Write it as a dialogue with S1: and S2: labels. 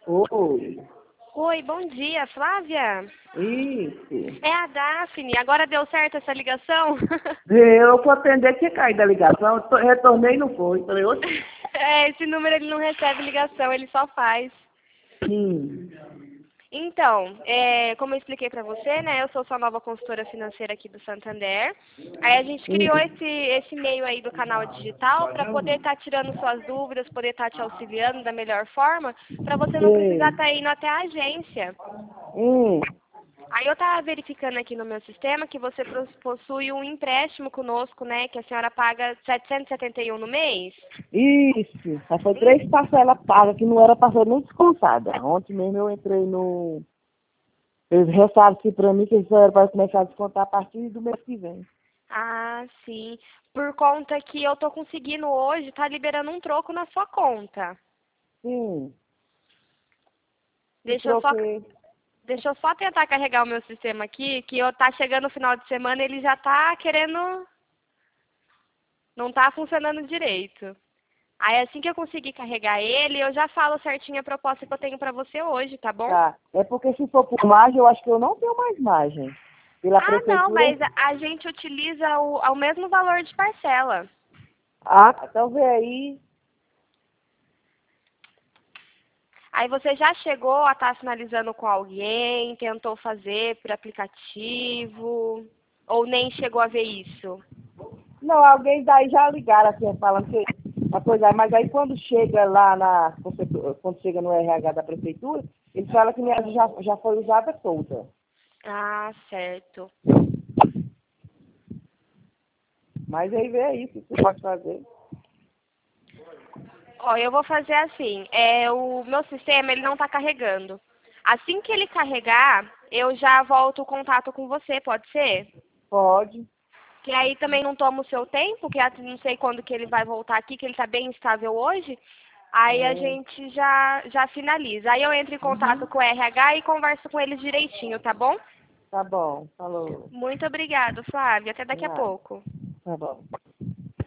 S1: Oi,
S2: Oi, bom dia, Flávia?
S1: isso.
S2: É a Daphne. Agora deu certo essa ligação?
S1: Eu vou atender, tinha caído a ligação, retornei e não foi. Falei, oxe,
S2: É, esse número ele não recebe ligação, ele só faz.
S1: sim.
S2: Então, como eu expliquei para você, né, eu sou sua nova consultora financeira aqui do Santander. Aí a gente criou
S1: Hum,
S2: esse e-mail aí do canal digital para poder estar tirando suas dúvidas, poder estar te auxiliando da melhor forma, para você não precisar
S1: sim.
S2: estar indo até a agência.
S1: Hum,
S2: Aí eu estava verificando aqui no meu sistema que você possui um empréstimo conosco, né? Que a senhora paga 771 no mês.
S1: isso. Já foi
S2: Hum.
S1: 3 parcelas pagas, que não era parcela nem descontada. Ontem mesmo eu entrei no... Eles ressaram aqui pra mim que eles só eram para começar a descontar a partir do mês que vem.
S2: Ah, sim. Por conta que eu tô conseguindo hoje, tá liberando um troco na sua conta.
S1: Sim, que
S2: Deixa eu só,
S1: troquei.
S2: deixa eu só tentar carregar o meu sistema aqui, que eu tá chegando no final de semana, ele já tá querendo, não tá funcionando direito. Aí assim que eu conseguir carregar ele, eu já falo certinho a proposta que eu tenho pra você hoje, tá bom?
S1: Tá. É porque se for por margem, eu acho que eu não tenho mais margem. Pela
S2: Ah, não,
S1: prefeitura.
S2: mas a gente utiliza o mesmo valor de parcela.
S1: Ah, então vê aí.
S2: Aí você já chegou a estar finalizando com alguém, tentou fazer por aplicativo, ou nem chegou a ver isso?
S1: Não, alguém daí já ligaram assim, falando que a coisa, mas aí quando chega lá quando chega no RH da prefeitura, eles falam que minha já foi usada toda.
S2: Ah, certo.
S1: Mas aí vê aí, o que você pode fazer.
S2: Ó, eu vou fazer assim, o meu sistema ele não está carregando. Assim que ele carregar, eu já volto o contato com você, pode ser?
S1: Pode.
S2: Que aí também não toma o seu tempo, que não sei quando que ele vai voltar aqui, que ele está bem instável hoje. Aí a
S1: Hum,
S2: gente já finaliza. Aí eu entro em contato
S1: uhum.
S2: com o RH e converso com eles direitinho, tá bom?
S1: Tá bom, falou.
S2: Muito obrigada, Flávia. Até daqui a
S1: Nada.
S2: pouco.
S1: Tá bom.